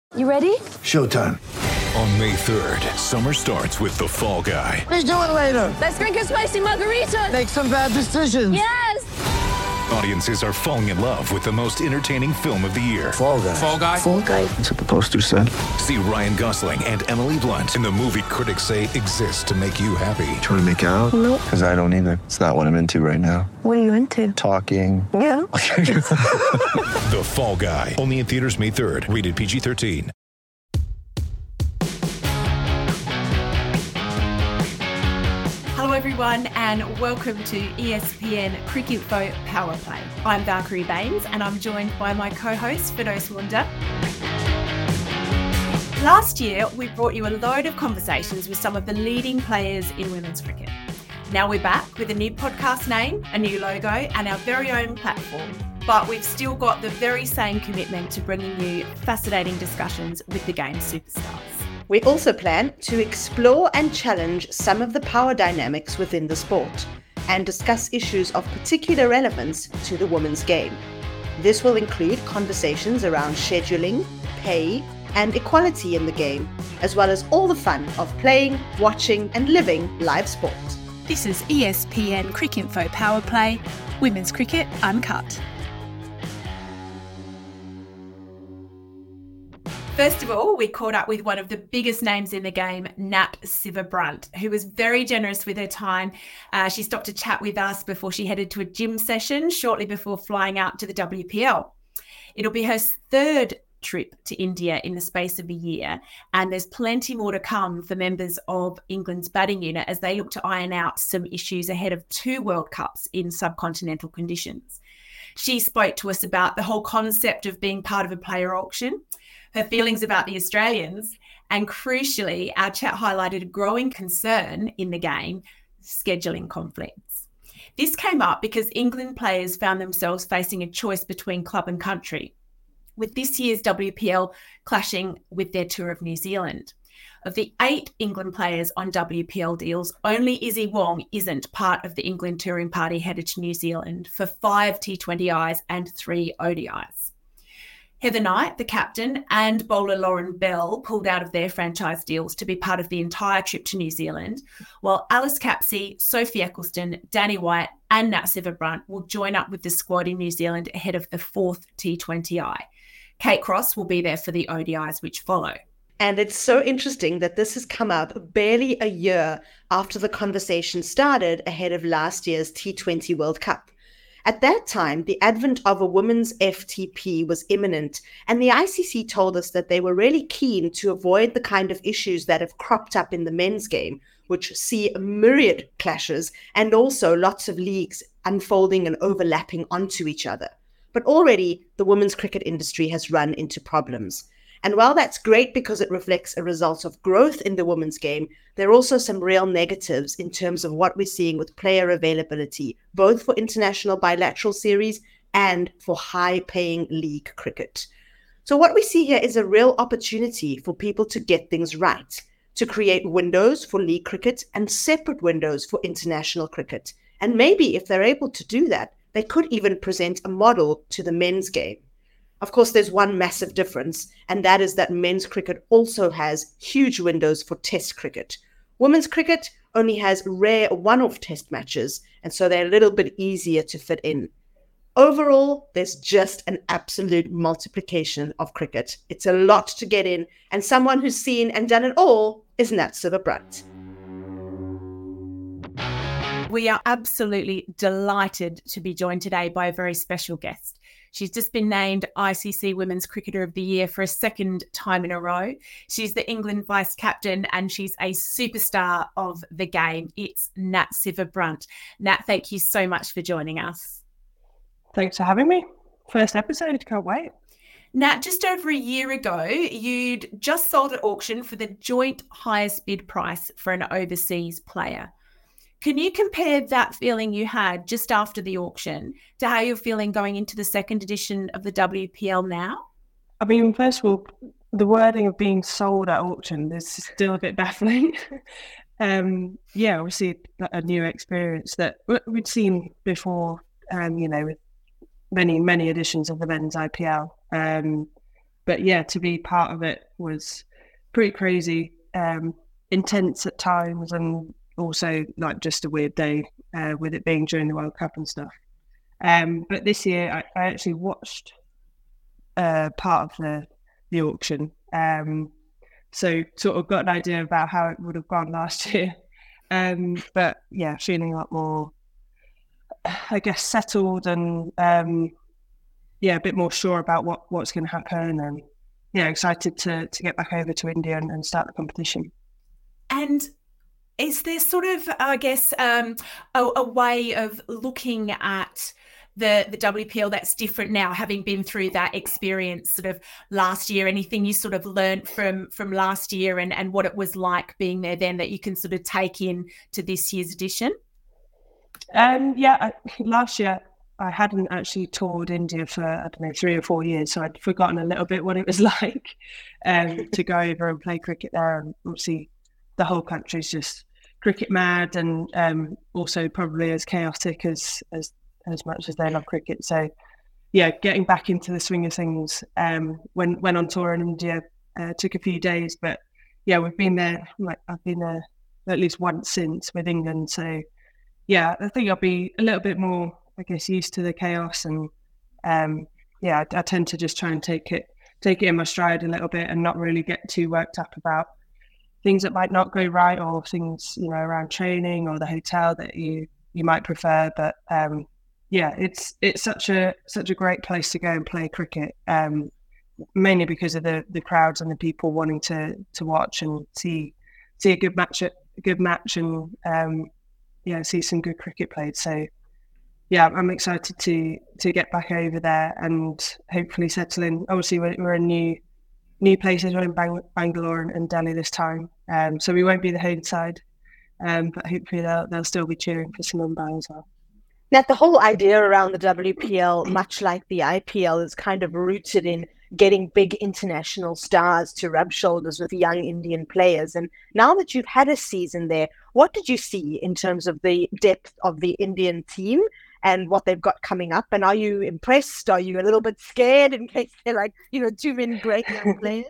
You ready? Showtime. On May 3rd, summer starts with The Fall Guy. Let's do it later. Let's drink a spicy margarita. Make some bad decisions. Yes! Audiences are falling in love with the most entertaining film of the year. Fall Guy. Fall Guy? Fall guy. That's what the poster said. See Ryan Gosling and Emily Blunt in the movie critics say exists to make you happy. Trying to make it out? Nope. Because I don't either. It's not what I'm into right now. What are you into? Talking. Yeah. The Fall Guy. Only in theaters May 3rd. Rated PG-13. Hello everyone and welcome to ESPN Cricinfo Power Play. I'm Valkyrie Baines and I'm joined by my co-host Firdaus Wanda. Last year we brought you a load of conversations with some of the leading players in women's cricket. Now we're back with a new podcast name, a new logo and our very own platform. But we've still got the very same commitment to bringing you fascinating discussions with the game's superstars. We also plan to explore and challenge some of the power dynamics within the sport and discuss issues of particular relevance to the women's game. This will include conversations around scheduling, pay, and equality in the game, as well as all the fun of playing, watching, and living live sport. This is ESPN Cricinfo Power Play, Women's Cricket Uncut. First of all, we caught up with one of the biggest names in the game, Nat Sciver-Brunt, who was very generous with her time. She stopped to chat with us before she headed to a gym session shortly before flying out to the WPL. It'll be her third trip to India in the space of a year, and there's plenty more to come for members of England's batting unit as they look to iron out some issues ahead of 2 World Cups in subcontinental conditions. She spoke to us about the whole concept of being part of a player auction, her feelings about the Australians, and crucially, our chat highlighted a growing concern in the game, scheduling conflicts. This came up because England players found themselves facing a choice between club and country, with this year's WPL clashing with their tour of New Zealand. Of the 8 England players on WPL deals, only Izzy Wong isn't part of the England touring party headed to New Zealand for 5 T20Is and 3 ODIs. Heather Knight, the captain, and bowler Lauren Bell pulled out of their franchise deals to be part of the entire trip to New Zealand, while Alice Capsey, Sophie Eccleston, Danny White and Nat Sciver-Brunt will join up with the squad in New Zealand ahead of the 4th T20I. Kate Cross will be there for the ODIs which follow. And it's so interesting that this has come up barely a year after the conversation started ahead of last year's T20 World Cup. At that time, the advent of a women's FTP was imminent, and the ICC told us that they were really keen to avoid the kind of issues that have cropped up in the men's game, which see myriad clashes and also lots of leagues unfolding and overlapping onto each other. But already, the women's cricket industry has run into problems. And while that's great because it reflects a result of growth in the women's game, there are also some real negatives in terms of what we're seeing with player availability, both for international bilateral series and for high-paying league cricket. So what we see here is a real opportunity for people to get things right, to create windows for league cricket and separate windows for international cricket. And maybe if they're able to do that, they could even present a model to the men's game. Of course, there's one massive difference, and that is that men's cricket also has huge windows for test cricket. Women's cricket only has rare one-off test matches, and so they're a little bit easier to fit in. Overall, there's just an absolute multiplication of cricket. It's a lot to get in, and someone who's seen and done it all is Nat Sciver-Brunt. We are absolutely delighted to be joined today by a very special guest. She's just been named ICC Women's Cricketer of the Year for a second time in a row. She's the England vice captain and she's a superstar of the game. It's Nat Sciver-Brunt. Nat, thank you so much for joining us. Thanks for having me. First episode, can't wait. Nat, just over a year ago, you'd just sold at auction for the joint highest bid price for an overseas player. Can you compare that feeling you had just after the auction to how you're feeling going into the second edition of the WPL now? I mean, first of all, the wording of being sold at auction is still a bit baffling. Obviously a new experience that we'd seen before, with many editions of the men's IPL. but yeah, to be part of it was pretty crazy, intense at times, and also like just a weird day with it being during the World Cup and stuff. But this year I actually watched part of the auction, so sort of got an idea about how it would have gone last year. But yeah, feeling a lot more, I guess, settled and a bit more sure about what's going to happen, and yeah, excited to get back over to India and start the competition. And is there sort of, I guess, a way of looking at the WPL that's different now, having been through that experience sort of last year? Anything you sort of learned from last year and what it was like being there then that you can sort of take in to this year's edition? Last year I hadn't actually toured India for, I don't know, 3 or 4 years, so I'd forgotten a little bit what it was like to go over and play cricket there. And obviously the whole country's just cricket mad, and also probably as chaotic as much as they love cricket. So yeah, getting back into the swing of things when on tour in India took a few days, but yeah, we've been there, I've been there at least once since with England. So yeah, I think I'll be a little bit more, I guess, used to the chaos, and I tend to just try and take it in my stride a little bit and not really get too worked up about things that might not go right, or things, you know, around training or the hotel that you might prefer. But it's such a great place to go and play cricket, mainly because of the crowds and the people wanting to watch and see a good match and see some good cricket played. So yeah, I'm excited to get back over there and hopefully settle in. Obviously we're in new places. We're in Bangalore and Delhi this time, so we won't be the home side, but hopefully they'll still be cheering for some Mumbai as well. Now, the whole idea around the WPL, much like the IPL, is kind of rooted in getting big international stars to rub shoulders with young Indian players. And now that you've had a season there, what did you see in terms of the depth of the Indian team and what they've got coming up? And are you impressed? Are you a little bit scared in case they're like, too many great young players?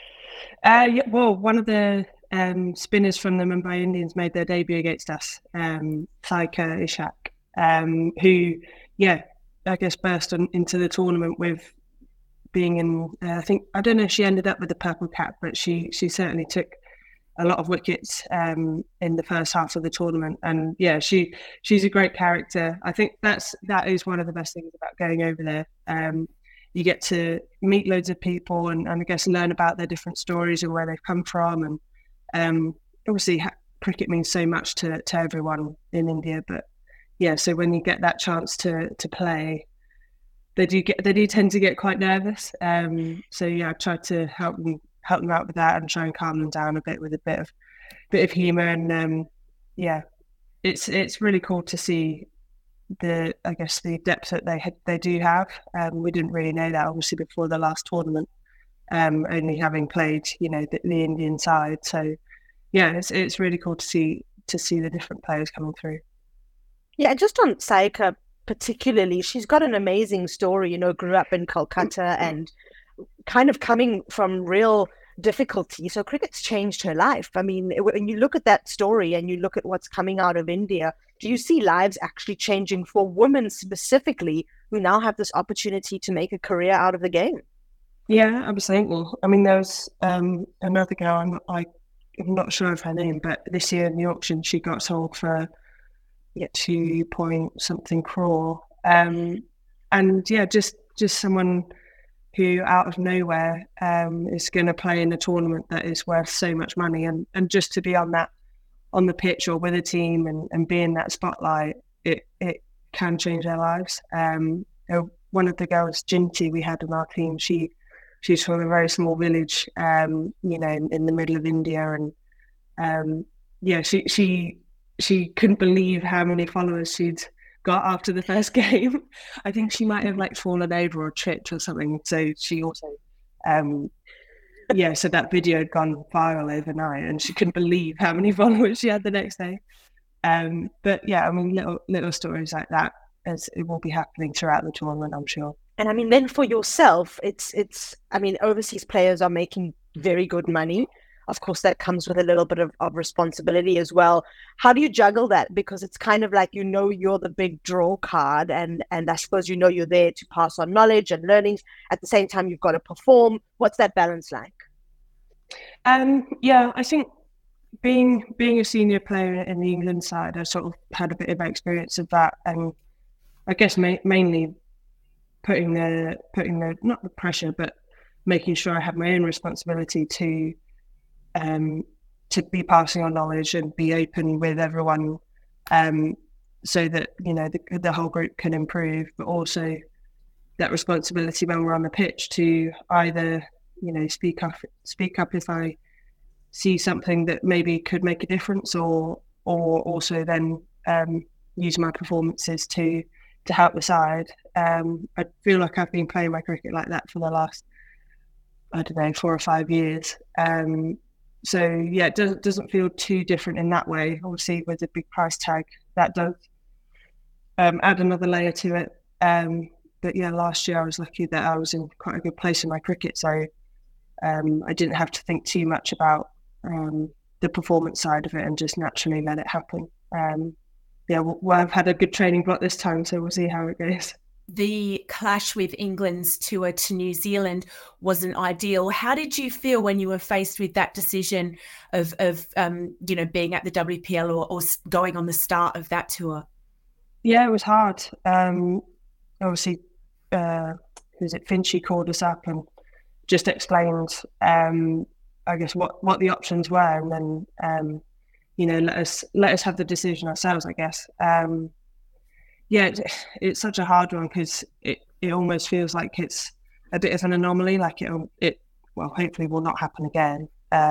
Well, one of the spinners from the Mumbai Indians made their debut against us, Saika Ishak, who, I guess burst into the tournament with being in, I don't know if she ended up with the purple cap, but she certainly took a lot of wickets in the first half of the tournament. And yeah, she's a great character. I think that is one of the best things about going over there. You get to meet loads of people and I guess learn about their different stories and where they've come from. And obviously cricket means so much to everyone in India, but yeah, so when you get that chance to play, they do tend to get quite nervous. So yeah, I try to help them out with that and try and calm them down a bit with a bit of humour. And it's really cool to see the depth that they do have. We didn't really know that obviously before the last tournament, only having played the Indian side. So yeah, it's really cool to see the different players coming through. Yeah, just on Saika particularly, she's got an amazing story, grew up in Kolkata and kind of coming from real difficulty. So cricket's changed her life. I mean, when you look at that story and you look at what's coming out of India, do you see lives actually changing for women specifically who now have this opportunity to make a career out of the game? Yeah, absolutely. I mean, there's another girl, I'm not sure of her name, but this year in the auction, she got sold for 2 point something crore. And yeah, just someone who out of nowhere is going to play in a tournament that is worth so much money, and just to be on the pitch or with a team and be in that spotlight, it can change their lives. One of the girls, Jinty, we had on our team, she's from a very small village, in the middle of India, and she couldn't believe how many followers she'd got after the first game. I think she might have fallen over or tripped or something. So she also, so that video had gone viral overnight, and she couldn't believe how many followers she had the next day. But yeah, I mean, little stories like that, as it will be happening throughout the tournament, I'm sure. I mean, then for yourself, I mean, overseas players are making very good money. Of course, that comes with a little bit of responsibility as well. How do you juggle that? Because it's kind of like, you're the big draw card, and I suppose you're there to pass on knowledge and learnings. At the same time, you've got to perform. What's that balance like? Yeah, I think being a senior player in the England side, I sort of had a bit of experience of that, and I guess mainly putting the not the pressure, but making sure I have my own responsibility to be passing on knowledge and be open with everyone, so that the whole group can improve, but also that responsibility when we're on the pitch to either speak up if I see something that maybe could make a difference, or also then use my performances to help the side. I feel like I've been playing my cricket like that for the last, I don't know, 4 or 5 years. So yeah, it doesn't feel too different in that way. Obviously, with the big price tag, that does add another layer to it. But yeah, last year I was lucky that I was in quite a good place in my cricket, so I didn't have to think too much about the performance side of it, and just naturally let it happen. I've had a good training block this time, so we'll see how it goes. The clash with England's tour to New Zealand wasn't ideal. How did you feel when you were faced with that decision of being at the WPL or going on the start of that tour? Yeah, it was hard. Obviously, Finchy called us up and just explained, I guess, what the options were, and then let us have the decision ourselves, I guess. It's such a hard one, because it almost feels like it's a bit of an anomaly, like it hopefully will not happen again.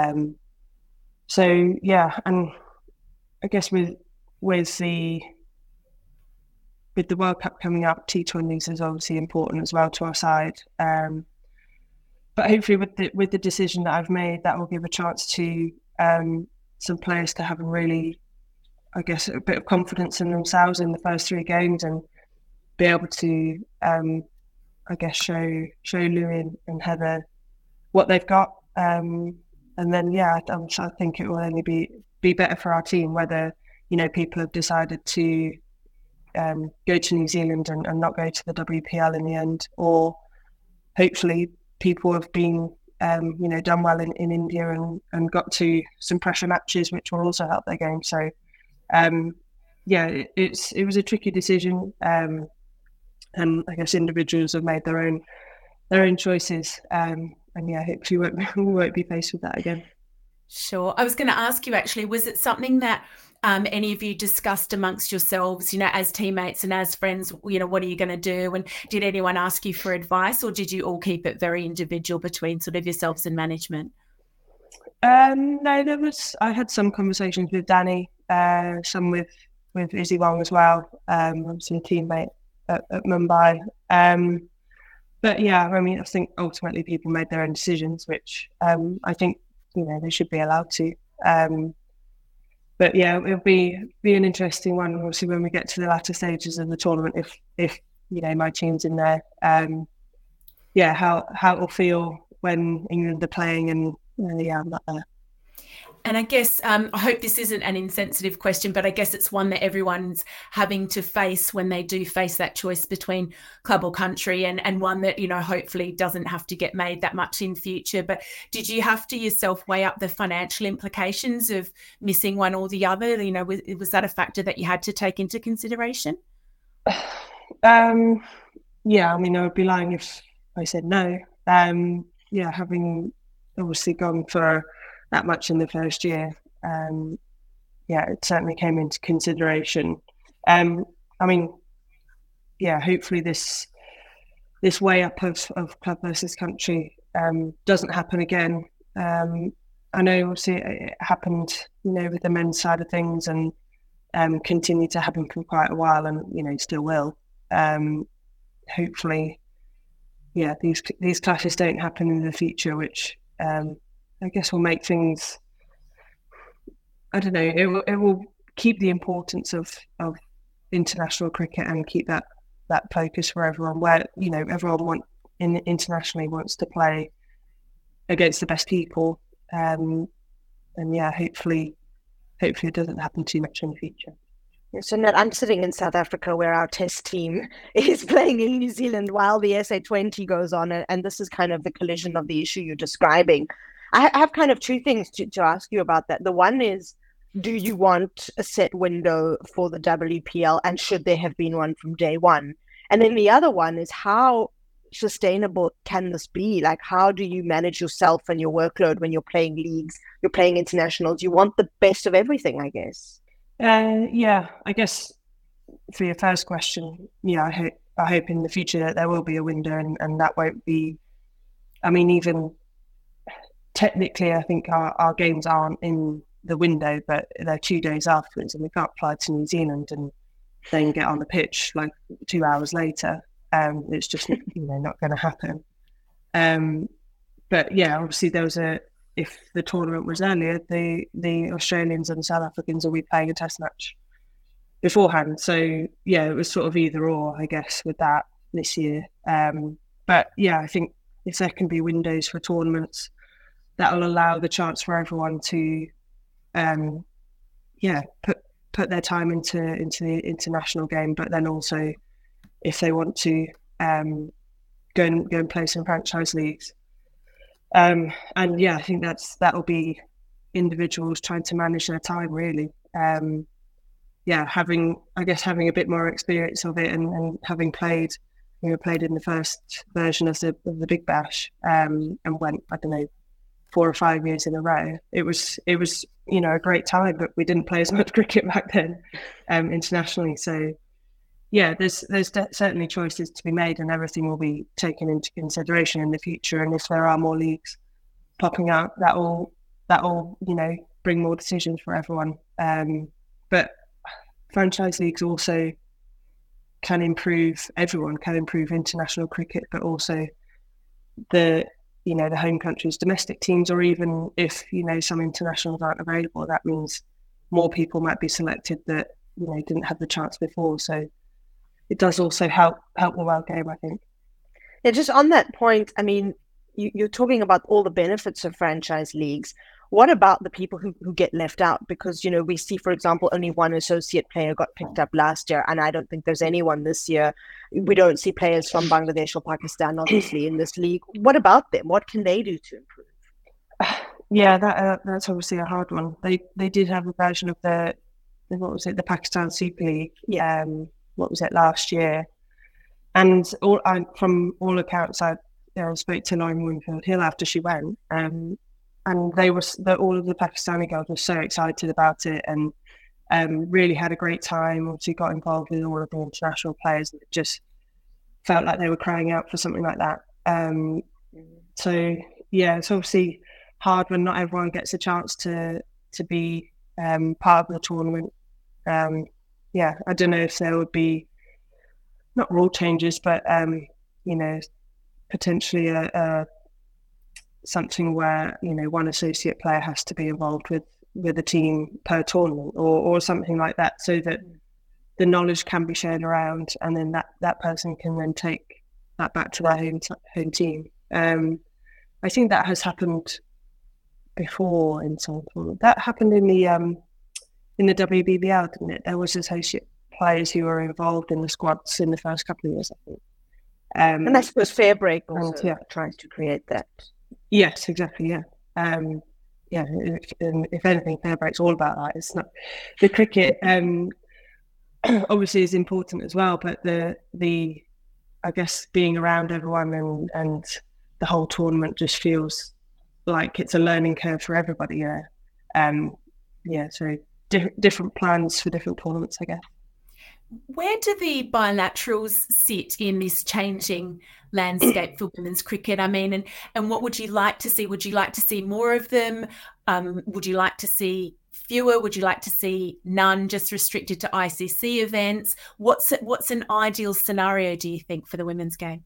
So yeah, and I guess with the World Cup coming up, T20s is obviously important as well to our side. But hopefully with the decision that I've made, that will give a chance to some players to have a really, I guess, a bit of confidence in themselves in the first 3 games, and be able to, I guess, show Louis and Heather what they've got. And then, I think it will only be better for our team, whether, people have decided to go to New Zealand and not go to the WPL in the end, or hopefully people have been done well in India and got to some pressure matches, which will also help their game. So it was a tricky decision, and I guess individuals have made their own choices, and hopefully we won't be faced with that again. Sure. I was going to ask you, actually, was it something that any of you discussed amongst yourselves, as teammates and as friends, what are you going to do? And did anyone ask you for advice, or did you all keep it very individual between sort of yourselves and management? No, I had some conversations with Danny, some with Izzy Wong as well, obviously a teammate at Mumbai. But yeah, I mean, I think ultimately people made their own decisions, which I think, they should be allowed to. But yeah, it'll be an interesting one, obviously, when we get to the latter stages of the tournament, if my team's in there. How it will feel when England are playing, and I'm not there. And I guess, I hope this isn't an insensitive question, but I guess it's one that everyone's having to face when they do face that choice between club or country, and one that, hopefully doesn't have to get made that much in future. But did you have to yourself weigh up the financial implications of missing one or the other? Was that a factor that you had to take into consideration? Yeah, I mean, I would be lying if I said no. Having obviously gone for that much in the first year, it certainly came into consideration. Hopefully this weigh up of club versus country doesn't happen again. I know obviously it happened, with the men's side of things, and continued to happen for quite a while, and still will. Hopefully, these clashes don't happen in the future, which I guess will make things, I don't know, it will keep the importance of international cricket and keep that that focus for everyone, where everyone internationally wants to play against the best people, and hopefully it doesn't happen too much in the future. So Nat, I'm sitting in South Africa where our test team is playing in New Zealand while the SA20 goes on, and this is kind of the collision of the issue you're describing. I have kind of two things to ask you about that. The one is, do you want a set window for the WPL, and should there have been one from day one? And then the other one is, how sustainable can this be? Like, how do you manage yourself and your workload when you're playing leagues, you're playing internationals? You want the best of everything, I guess. I guess for your first question, I hope in the future that there will be a window, and that won't be, I mean, even technically, I think our games aren't in the window, but they're 2 days afterwards, and we can't fly to New Zealand and then get on the pitch like 2 hours later. It's just not going to happen. But yeah, obviously there was if the tournament was earlier, the Australians and South Africans will be playing a test match beforehand. So yeah, it was sort of either or, I guess, with that this year. But yeah, I think if there can be windows for tournaments, that will allow the chance for everyone to put their time into the international game, but then also if they want to go and play some franchise leagues. I think that'll be individuals trying to manage their time, really. Having a bit more experience of it, and having played in the first version of the Big Bash, and went, I don't know, 4 or 5 years in a row. It was a great time, but we didn't play as much cricket back then internationally. So yeah, there's certainly choices to be made, and everything will be taken into consideration in the future. And if there are more leagues popping up, that will bring more decisions for everyone. But franchise leagues also can improve international cricket, but also the home country's domestic teams, or even if some internationals aren't available, that means more people might be selected that didn't have the chance before. So it does also help the world game, I think. Yeah, just on that point, I mean, you're talking about all the benefits of franchise leagues. What about the people who get left out? Because, we see, for example, only one associate player got picked up last year, and I don't think there's anyone this year. We don't see players from Bangladesh or Pakistan, obviously, in this league. What about them? What can they do to improve? Yeah, that's obviously a hard one. They did have a version of the Pakistan Super League. Yeah. Last year? And from all accounts, I spoke to Lauren Winfield Hill after she went, and all of the Pakistani girls were so excited about it, and really had a great time. Obviously got involved with all of the international players, and it just felt like they were crying out for something like that. So yeah, it's obviously hard when not everyone gets a chance to be part of the tournament. I don't know if there would be not rule changes, but potentially something where one associate player has to be involved with a team per tournament, or something like that, so that the knowledge can be shared around, and then that person can then take that back to their home team. I think that has happened before in some tournament. That happened in the WBBL, didn't it? There was associate players who were involved in the squads in the first couple of years, I think. And I suppose Fairbreak also tries to create that. Yes, exactly. Yeah. If anything, Fairbreak's all about that. It's not the cricket. Obviously, is important as well, but the I guess being around everyone and the whole tournament just feels like it's a learning curve for everybody. So different plans for different tournaments, I guess. Where do the bilaterals sit in this changing landscape for women's cricket? I mean, and what would you like to see? Would you like to see more of them? Would you like to see fewer? Would you like to see none, just restricted to ICC events? What's an ideal scenario, do you think, for the women's game?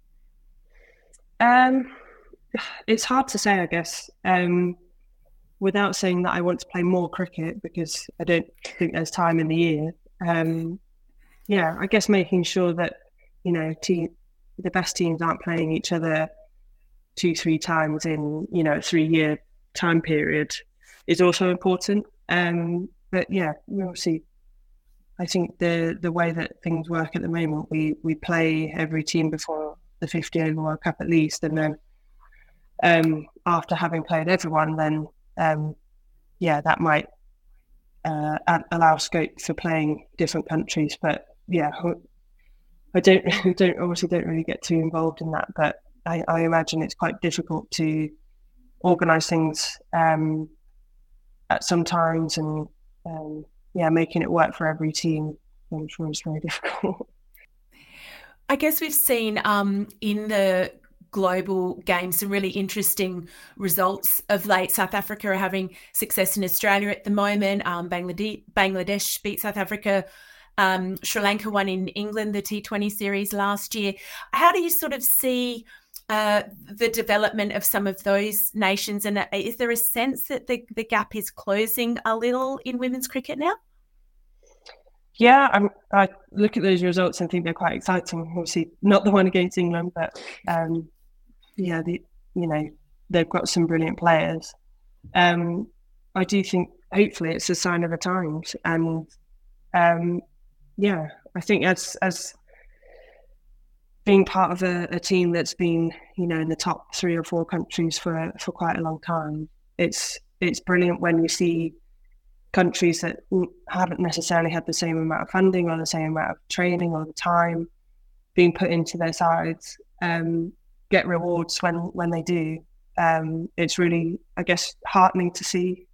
It's hard to say, I guess, without saying that I want to play more cricket, because I don't think there's time in the year. I guess making sure that the best teams aren't playing each other 2-3 times in, a 3-year time period is also important. But yeah, obviously, I think the way that things work at the moment, we play every team before the 50 over World Cup at least, and then after having played everyone, then that might allow scope for playing different countries. But yeah, I don't really get too involved in that, but I imagine it's quite difficult to organise things at some times, and making it work for every team, I'm sure is very difficult. I guess we've seen in the global games some really interesting results of late. South Africa are having success in Australia at the moment. Bangladesh beat South Africa. Sri Lanka won in England the T20 series last year. How do you sort of see the development of some of those nations, and is there a sense that the gap is closing a little in women's cricket now? Yeah, I look at those results and think they're quite exciting. Obviously, not the one against England, but they've got some brilliant players. I do think hopefully it's a sign of the times, and I think as being part of a team that's been, in the top 3 or 4 countries for quite a long time, it's brilliant when you see countries that haven't necessarily had the same amount of funding or the same amount of training or the time being put into their sides, get rewards when they do. It's really, I guess, heartening to see.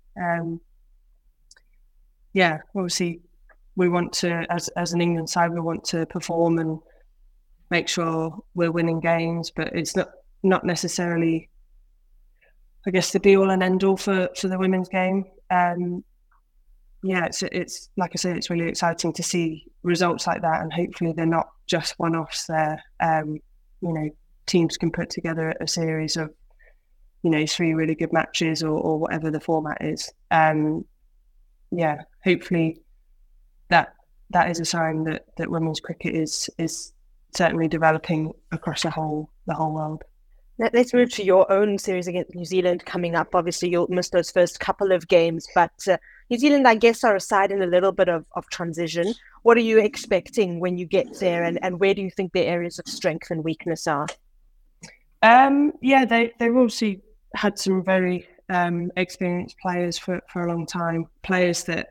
Obviously, we want to, as an England side, we want to perform and make sure we're winning games, but it's not necessarily, I guess, the be all and end all for the women's game. It's like I say, it's really exciting to see results like that, and hopefully they're not just one-offs there. Teams can put together a series of 3 really good matches or whatever the format is. Hopefully that is a sign that women's cricket is certainly developing across the whole world. Let's move to your own series against New Zealand coming up. Obviously, you'll miss those first couple of games, but New Zealand, I guess, are aside in a little bit of transition. What are you expecting when you get there, and where do you think their areas of strength and weakness are? They've obviously had some very experienced players for a long time, players that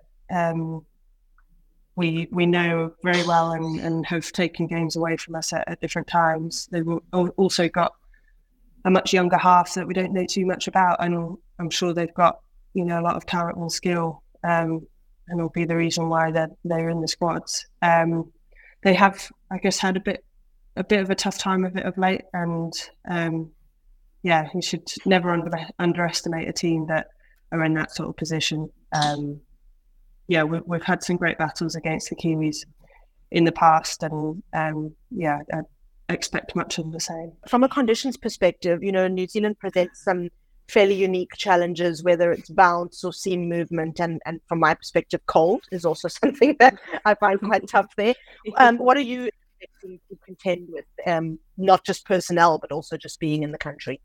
we know very well and have taken games away from us at different times. They've also got a much younger half that we don't know too much about, and I'm sure they've got a lot of talent and skill, and will be the reason why they're in the squads. They have, I guess, had a bit of a tough time of it of late, and you should never underestimate a team that are in that sort of position. We've had some great battles against the Kiwis in the past, and I expect much of the same. From a conditions perspective, New Zealand presents some fairly unique challenges, whether it's bounce or seam movement, and from my perspective, cold is also something that I find quite tough there. What are you expecting to contend with, not just personnel, but also just being in the country?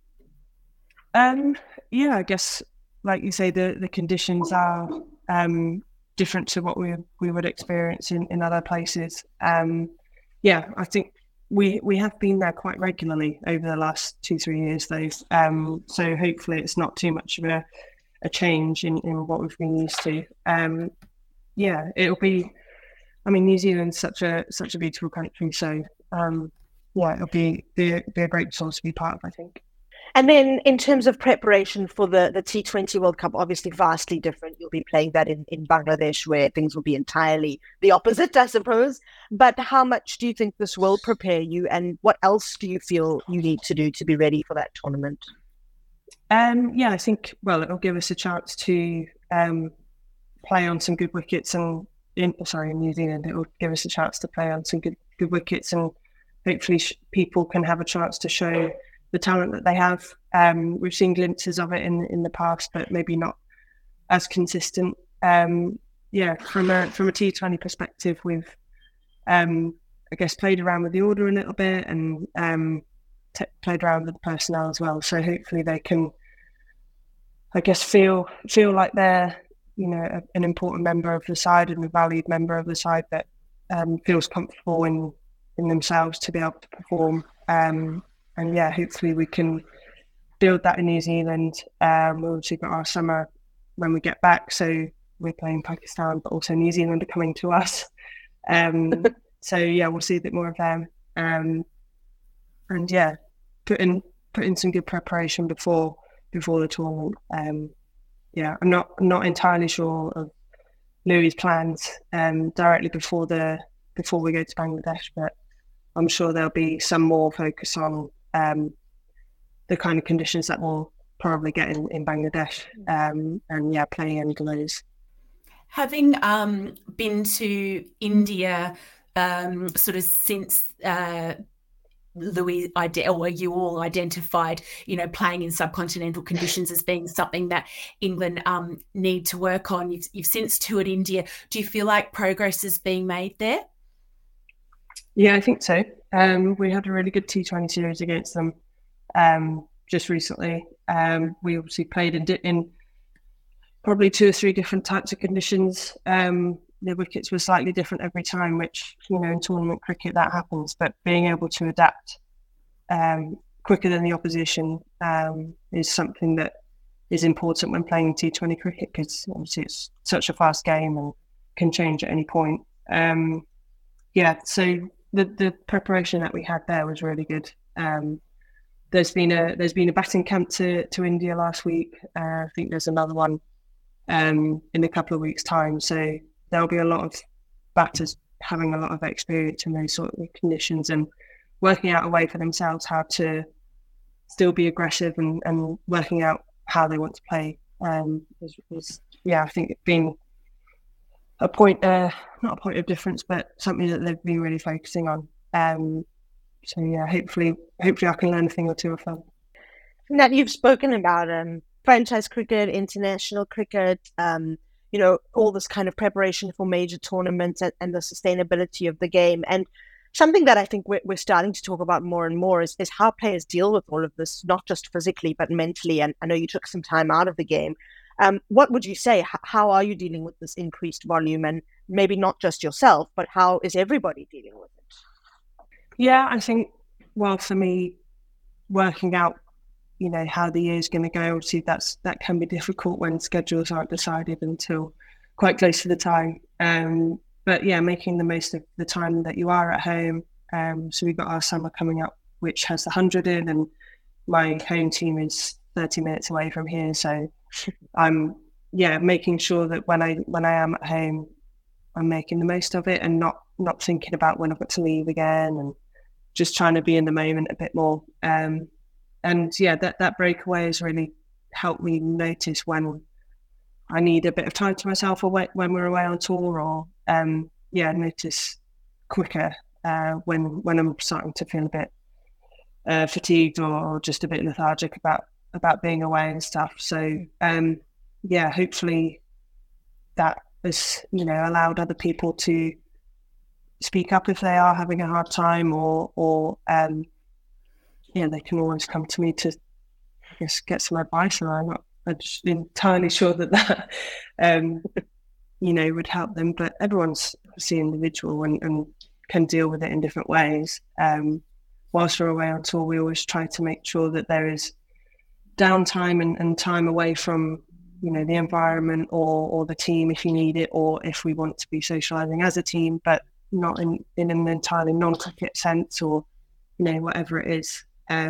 I guess, like you say, the conditions are different to what we would experience in other places. I think we have been there quite regularly over the last 2-3 years, though. So hopefully it's not too much of a change in what we've been used to. It'll be. I mean, New Zealand's such a beautiful country, so it'll be a great source to be part of, I think. And then in terms of preparation for the T20 World Cup, obviously vastly different. You'll be playing that in Bangladesh, where things will be entirely the opposite, I suppose. But how much do you think this will prepare you, and what else do you feel you need to do to be ready for that tournament? I think, it'll give us a chance to play on some good wickets, and in New Zealand, it will give us a chance to play on some good wickets, and hopefully people can have a chance to show the talent that they have. We've seen glimpses of it in the past, but maybe not as consistent. From a T20 perspective, we've I guess, played around with the order a little bit and played around with the personnel as well. So hopefully they can, I guess, feel like they're, you know, an important member of the side and a valued member of the side that feels comfortable in themselves to be able to perform. And yeah, hopefully we can build that in New Zealand. We've obviously got our summer when we get back, so we're playing Pakistan, but also New Zealand are coming to us. So yeah, we'll see a bit more of them. And yeah, put in some good preparation before the tournament. Yeah, I'm not entirely sure of Louis' plans directly before we go to Bangladesh, but I'm sure there'll be some more focus on the kind of conditions that we'll probably get in Bangladesh, and yeah, playing under those. Having been to India sort of since Louis or you all identified, you know, playing in subcontinental conditions as being something that England need to work on. You've since toured India. Do you feel like progress is being made there? Yeah, I think so. We had a really good T20 series against them just recently. We obviously played in probably 2 or 3 different types of conditions. The wickets were slightly different every time, which, you know, in tournament cricket that happens, but being able to adapt quicker than the opposition is something that is important when playing T20 cricket, because obviously it's such a fast game and can change at any point. Yeah, so the preparation that we had there was really good. There's been a batting camp to India last week. I think there's another one in a couple of weeks' time. So there'll be a lot of batters having a lot of experience in those sort of conditions and working out a way for themselves how to still be aggressive and working out how they want to play. Yeah, I think it's been a point, not a point of difference, but something that they've been really focusing on. So yeah, hopefully I can learn a thing or two of them. Now, you've spoken about franchise cricket, international cricket, you know, all this kind of preparation for major tournaments and the sustainability of the game. And something that I think we're starting to talk about more and more is how players deal with all of this, not just physically, but mentally. And I know you took some time out of the game. What would you say? How are you dealing with this increased volume? And maybe not just yourself, but how is everybody dealing with it? Yeah, I think, well, for me, working out, you know, how the year is going to go, obviously that can be difficult when schedules aren't decided until quite close to the time. But yeah, making the most of the time that you are at home. So we've got our summer coming up, which has the 100 in, and my home team is 30 minutes away from here. So I'm making sure that when I am at home, I'm making the most of it and not thinking about when I've got to leave again, and just trying to be in the moment a bit more. And yeah, that breakaway has really helped me notice when I need a bit of time to myself, or when we're away on tour, or notice quicker when I'm starting to feel a bit fatigued or just a bit lethargic about being away and stuff. So hopefully that has, you know, allowed other people to speak up if they are having a hard time, or they can always come to me to, I guess, get some advice. And I'm not entirely sure that would help them, but everyone's obviously individual and can deal with it in different ways. Whilst we're away on tour, we always try to make sure that there is downtime and time away from, you know, the environment or the team if you need it, or if we want to be socialising as a team, but not in an entirely non-cricket sense, or, you know, whatever it is.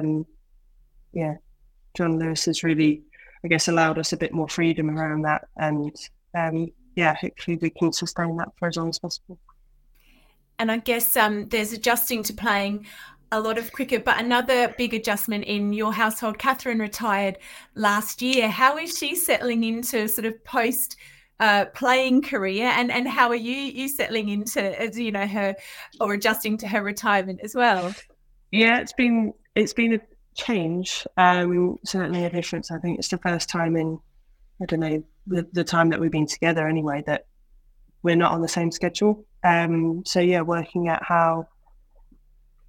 John Lewis has really, I guess, allowed us a bit more freedom around that, and hopefully we can sustain that for as long as possible. And I guess there's adjusting to playing a lot of cricket, but another big adjustment in your household. Catherine retired last year. How is she settling into sort of post playing career, and how are you settling into, as you know, her, or adjusting to her retirement as well? Yeah, it's been a change. Certainly a difference. I think it's the first time in, I don't know, the time that we've been together anyway, that we're not on the same schedule. So yeah, working out how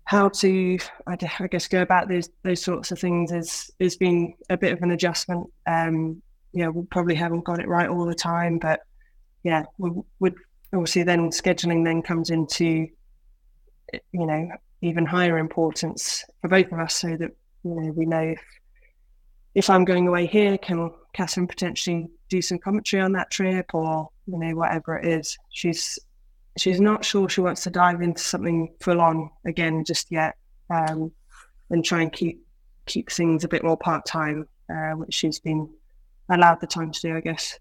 how to, I guess, go about those sorts of things has been a bit of an adjustment. We probably haven't got it right all the time, but yeah, we would obviously then scheduling then comes into, even higher importance for both of us, so that we know if I'm going away here, can Catherine potentially do some commentary on that trip, or whatever it is. She's not sure she wants to dive into something full on again just yet, and try and keep things a bit more part-time, which she's been allowed the time to do, I guess.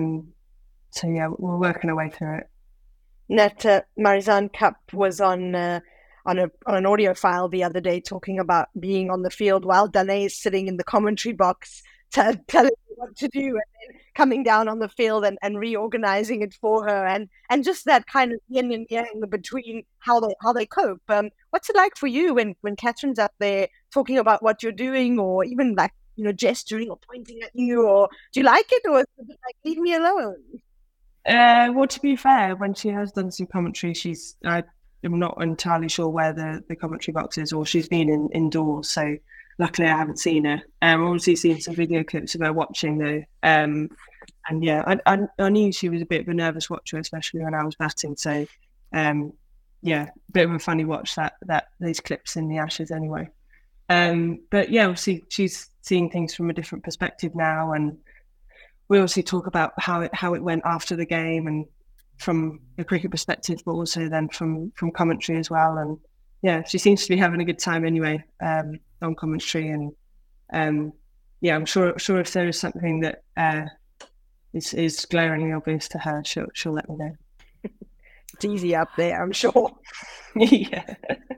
So yeah, we're working our way through it. That Marizanne Cup was on an audio file the other day, talking about being on the field while Danae is sitting in the commentary box telling you what to do, and then coming down on the field and reorganizing it for her, and just that kind of yin and yang between how they cope. What's it like for you when Catherine's up there talking about what you're doing, or even like gesturing or pointing at you, or do you like it, or is it like, leave me alone? Well, to be fair, when she has done some commentary, I'm not entirely sure where the commentary box is, or she's been indoors, so luckily I haven't seen her. I've obviously seen some video clips of her watching though. And yeah, I knew she was a bit of a nervous watcher, especially when I was batting. So yeah, a bit of a funny watch that these clips in the Ashes anyway. But yeah, obviously she's seeing things from a different perspective now, and we obviously talk about how it went after the game, and from a cricket perspective, but also then from commentary as well. And yeah, she seems to be having a good time anyway, on commentary. And yeah, I'm sure if there is something that is glaringly obvious to her, she'll let me know. It's easy up there, I'm sure. Yeah.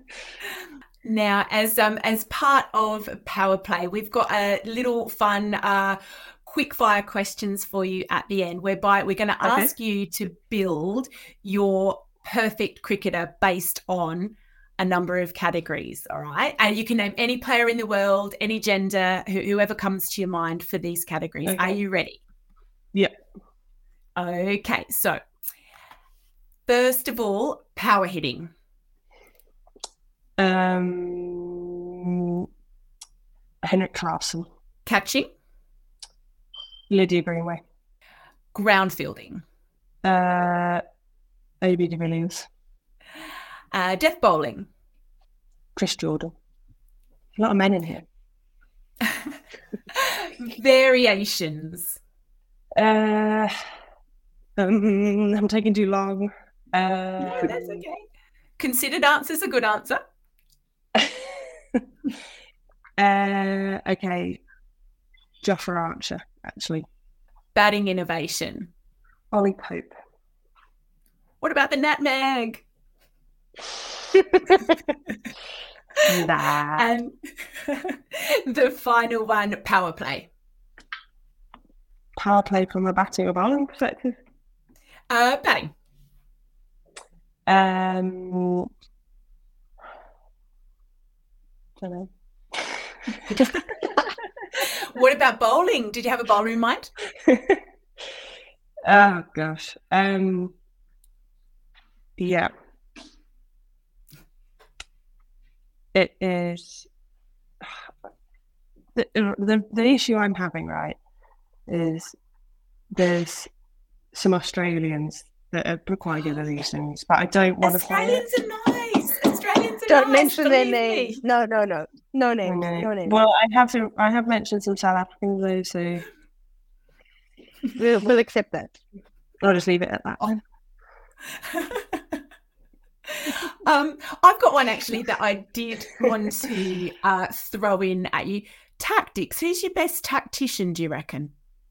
Now, as part of Power Play, we've got a little fun quick fire questions for you at the end, whereby we're going to ask you to build your perfect cricketer based on a number of categories. All right. And you can name any player in the world, any gender, whoever comes to your mind for these categories. Okay. Are you ready? Yep. Okay. So first of all, power hitting. Henrik Larsson. Catching. Lydia Greenway. Ground fielding. A.B. de Villiers. Death bowling. Chris Jordan. A lot of men in here. Variations. I'm taking too long. No, that's okay. Considered answer's a good answer. Okay. Jofra Archer, actually. Batting innovation. Ollie Pope. What about the nutmeg? Nah. And the final one, power play. Power play from a batting or bowling perspective? Batting. Don't know. What about bowling? Did you have a bowler in mind? Oh gosh. Yeah. It is the issue I'm having, right, is there's some Australians that are quite good at these things, but I don't want to. Australians are nice. Australians are Don't nice, mention their names. No names. No names. Well, I have mentioned some South Africans though, so we'll accept that. I'll just leave it at that one. I've got one actually that I did want to throw in at you. Tactics. Who's your best tactician, do you reckon?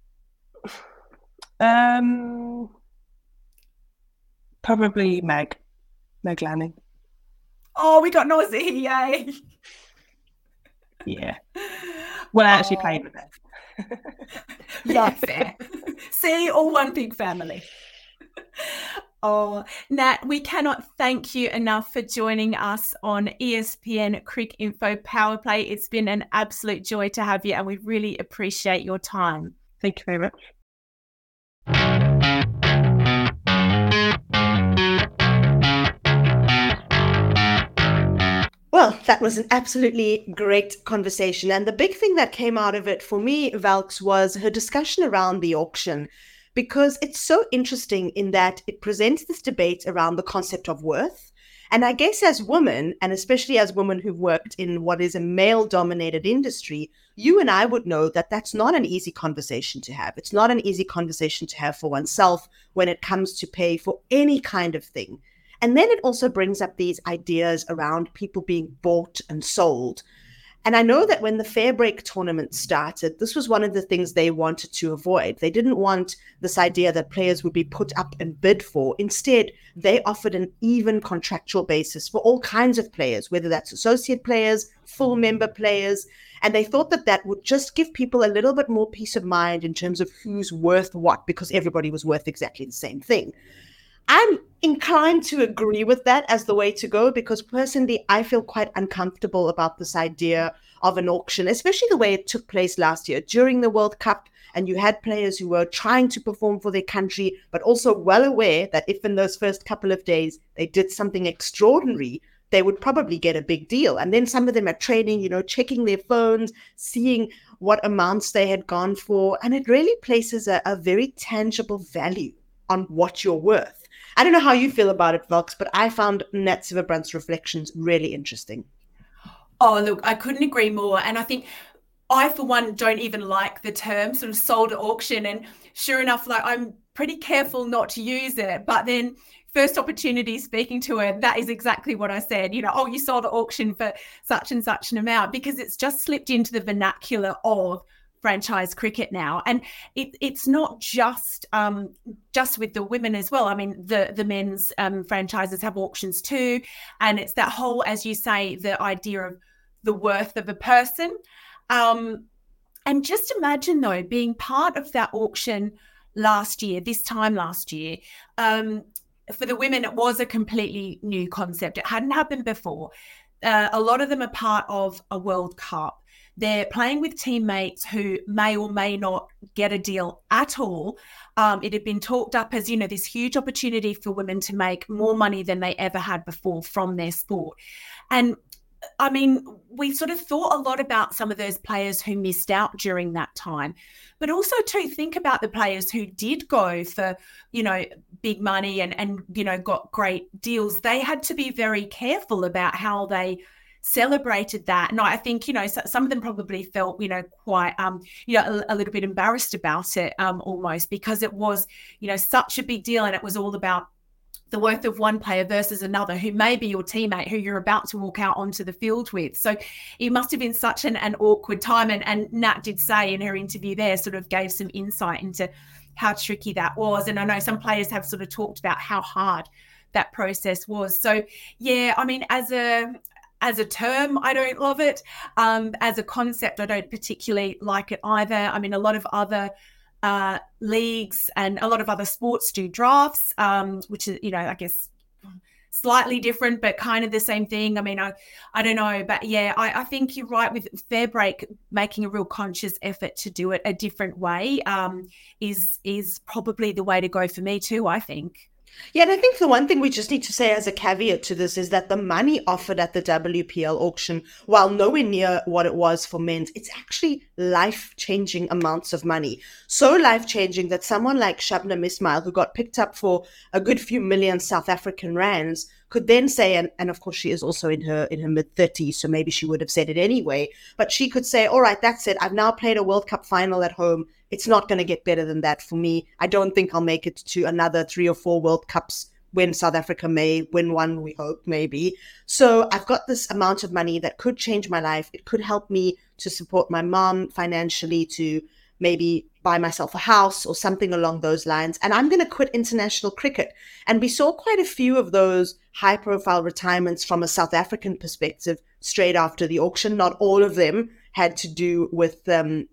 Probably Meg Lanning. Oh, we got an Aussie, yay! Yeah. Well, I actually played with her. Yeah, fair. See, all one big family. Oh, Nat, we cannot thank you enough for joining us on ESPN Cricinfo Power Play. It's been an absolute joy to have you, and we really appreciate your time. Thank you very much. Well, that was an absolutely great conversation. And the big thing that came out of it for me, Valks, was her discussion around the auction, because it's so interesting in that it presents this debate around the concept of worth. And I guess as women, and especially as women who've worked in what is a male-dominated industry, you and I would know that that's not an easy conversation to have. It's not an easy conversation to have for oneself when it comes to pay for any kind of thing. And then it also brings up these ideas around people being bought and sold. And I know that when the Fairbreak tournament started, this was one of the things they wanted to avoid. They didn't want this idea that players would be put up and bid for. Instead, they offered an even contractual basis for all kinds of players, whether that's associate players, full member players. And they thought that that would just give people a little bit more peace of mind in terms of who's worth what, because everybody was worth exactly the same thing. I'm inclined to agree with that as the way to go, because personally, I feel quite uncomfortable about this idea of an auction, especially the way it took place last year during the World Cup. And you had players who were trying to perform for their country, but also well aware that if in those first couple of days they did something extraordinary, they would probably get a big deal. And then some of them are training, checking their phones, seeing what amounts they had gone for. And it really places a very tangible value on what you're worth. I don't know how you feel about it, Valks, but I found Nat Sciver-Brandt's reflections really interesting. Oh, look, I couldn't agree more. And I think I, for one, don't even like the term sort of sold at auction. And sure enough, I'm pretty careful not to use it. But then first opportunity speaking to her, that is exactly what I said. You sold at auction for such and such an amount, because it's just slipped into the vernacular of franchise cricket now. And it's not just with the women as well. I mean, the men's franchises have auctions too. And it's that whole, as you say, the idea of the worth of a person. And just imagine, though, being part of that auction this time last year, for the women, it was a completely new concept. It hadn't happened before. A lot of them are part of a World Cup. They're playing with teammates who may or may not get a deal at all. It had been talked up as, this huge opportunity for women to make more money than they ever had before from their sport. And I mean, we sort of thought a lot about some of those players who missed out during that time, but also to think about the players who did go for, big money and got great deals. They had to be very careful about how they celebrated that. And I think, some of them probably felt, quite, a little bit embarrassed about it almost, because it was, such a big deal. And it was all about the worth of one player versus another who may be your teammate who you're about to walk out onto the field with. So it must have been such an awkward time. And Nat did say in her interview there, sort of gave some insight into how tricky that was. And I know some players have sort of talked about how hard that process was. So, yeah, I mean, as a term, I don't love it. As a concept, I don't particularly like it either. I mean, a lot of other leagues and a lot of other sports do drafts, which is, I guess slightly different, but kind of the same thing. I mean, I don't know, but yeah, I think you're right with Fairbreak making a real conscious effort to do it a different way is probably the way to go for me too, I think. Yeah, and I think the one thing we just need to say as a caveat to this is that the money offered at the WPL auction, while nowhere near what it was for men's, it's actually life-changing amounts of money. So life-changing that someone like Shabnam Ismail, who got picked up for a good few million South African rands, could then say, and of course she is also in her mid-30s, so maybe she would have said it anyway, but she could say, all right, that's it. I've now played a World Cup final at home. It's not going to get better than that for me. I don't think I'll make it to another 3 or 4 World Cups when South Africa may win one, we hope, maybe. So I've got this amount of money that could change my life. It could help me to support my mom financially, to maybe buy myself a house or something along those lines. And I'm going to quit international cricket. And we saw quite a few of those high-profile retirements from a South African perspective straight after the auction. Not all of them had to do with the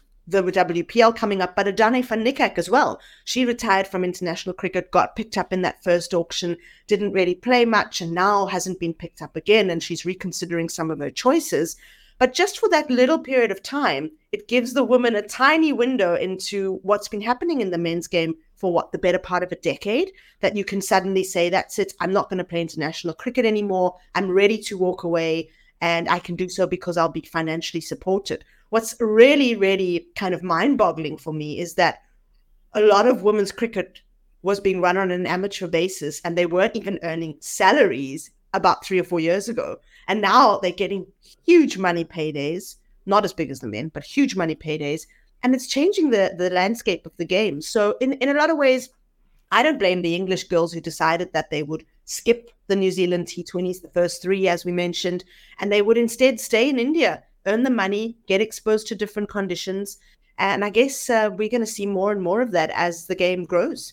WPL coming up, but Adane van Niekerk as well. She retired from international cricket, got picked up in that first auction, didn't really play much, and now hasn't been picked up again, and she's reconsidering some of her choices. But just for that little period of time, it gives the women a tiny window into what's been happening in the men's game for the better part of a decade, that you can suddenly say, that's it, I'm not going to play international cricket anymore. I'm ready to walk away and I can do so because I'll be financially supported. What's really, really kind of mind-boggling for me is that a lot of women's cricket was being run on an amateur basis, and they weren't even earning salaries about 3 or 4 years ago. And now they're getting huge money paydays, not as big as the men, but huge money paydays. And it's changing the landscape of the game. So in a lot of ways, I don't blame the English girls who decided that they would skip the New Zealand T20s, the first 3, as we mentioned, and they would instead stay in India, earn the money, get exposed to different conditions. And I guess we're going to see more and more of that as the game grows.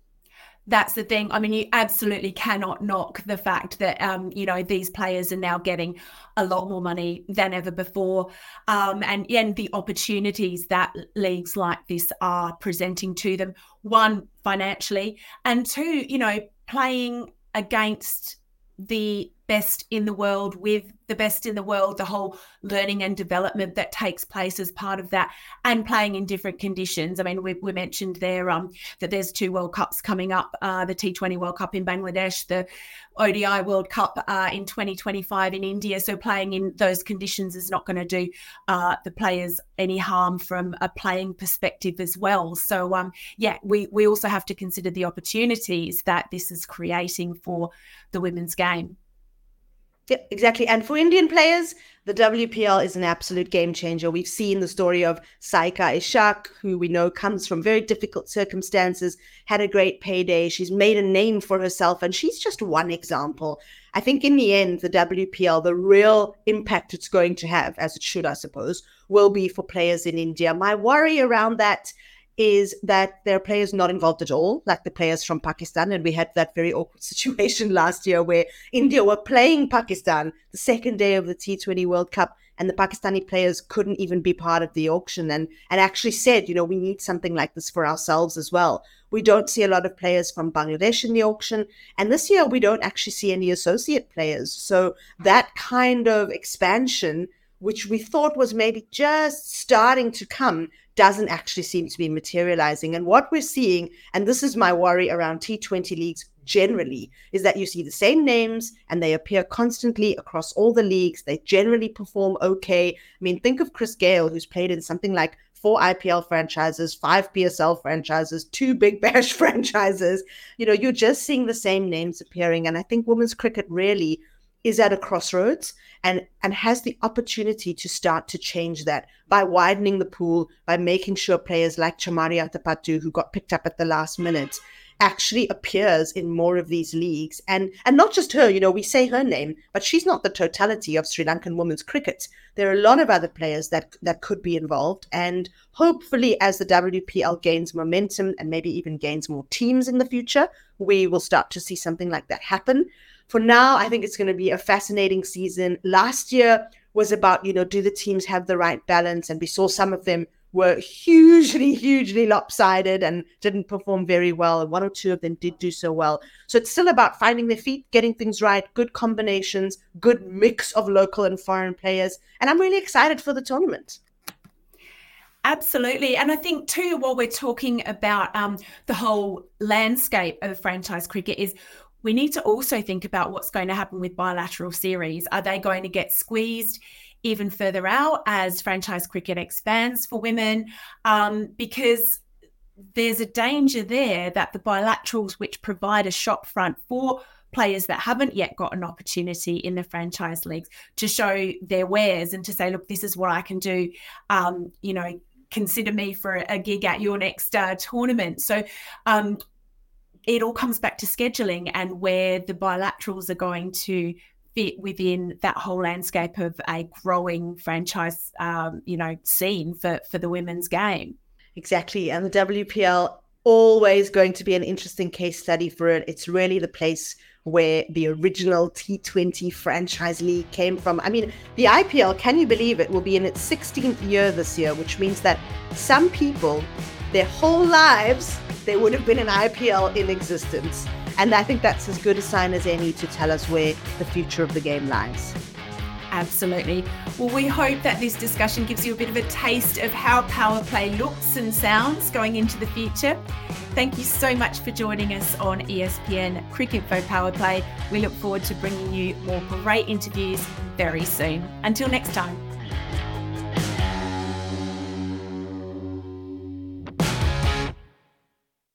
That's the thing. I mean, you absolutely cannot knock the fact that, these players are now getting a lot more money than ever before. And the opportunities that leagues like this are presenting to them, one, financially, and two, playing against the best in the world, with the best in the world, the whole learning and development that takes place as part of that, and playing in different conditions. I mean, we mentioned there that there's 2 World Cups coming up, the T20 World Cup in Bangladesh, the ODI World Cup in 2025 in India. So playing in those conditions is not going to do the players any harm from a playing perspective as well. So, we also have to consider the opportunities that this is creating for the women's game. Yeah, exactly. And for Indian players, the WPL is an absolute game changer. We've seen the story of Saika Ishaq, who we know comes from very difficult circumstances, had a great payday. She's made a name for herself, and she's just one example. I think in the end, the WPL, the real impact it's going to have, as it should, I suppose, will be for players in India. My worry around that is that there are players not involved at all, like the players from Pakistan. And we had that very awkward situation last year where India were playing Pakistan the second day of the T20 World Cup, and the Pakistani players couldn't even be part of the auction and actually said, we need something like this for ourselves as well. We don't see a lot of players from Bangladesh in the auction. And this year, we don't actually see any associate players. So that kind of expansion, which we thought was maybe just starting to come, doesn't actually seem to be materializing. And what we're seeing, and this is my worry around T20 leagues generally, is that you see the same names and they appear constantly across all the leagues. They generally perform okay. I mean, think of Chris Gayle, who's played in something like 4 IPL franchises, 5 PSL franchises, 2 Big Bash franchises. You're just seeing the same names appearing. And I think women's cricket really is at a crossroads and has the opportunity to start to change that by widening the pool, by making sure players like Chamari Atapattu, who got picked up at the last minute, actually appears in more of these leagues. And not just her, we say her name, but she's not the totality of Sri Lankan women's cricket. There are a lot of other players that could be involved. And hopefully, as the WPL gains momentum and maybe even gains more teams in the future, we will start to see something like that happen. For now, I think it's going to be a fascinating season. Last year was about, do the teams have the right balance? And we saw some of them were hugely, hugely lopsided and didn't perform very well. And 1 or 2 of them did do so well. So it's still about finding their feet, getting things right, good combinations, good mix of local and foreign players. And I'm really excited for the tournament. Absolutely. And I think too, while we're talking about the whole landscape of franchise cricket, is we need to also think about what's going to happen with bilateral series. Are they going to get squeezed even further out as franchise cricket expands for women? Because there's a danger there that the bilaterals, which provide a shop front for players that haven't yet got an opportunity in the franchise leagues to show their wares and to say, look, this is what I can do, consider me for a gig at your next tournament. So it all comes back to scheduling and where the bilaterals are going to fit within that whole landscape of a growing franchise, scene for the women's game. Exactly. And the WPL, always going to be an interesting case study for it. It's really the place where the original T20 franchise league came from. I mean, the IPL, can you believe it, will be in its 16th year this year, which means that some people, their whole lives, there would have been an IPL in existence. And I think that's as good a sign as any to tell us where the future of the game lies. Absolutely. Well, we hope that this discussion gives you a bit of a taste of how power play looks and sounds going into the future. Thank you so much for joining us on ESPN Cricinfo Power Play. We look forward to bringing you more great interviews very soon. Until next time.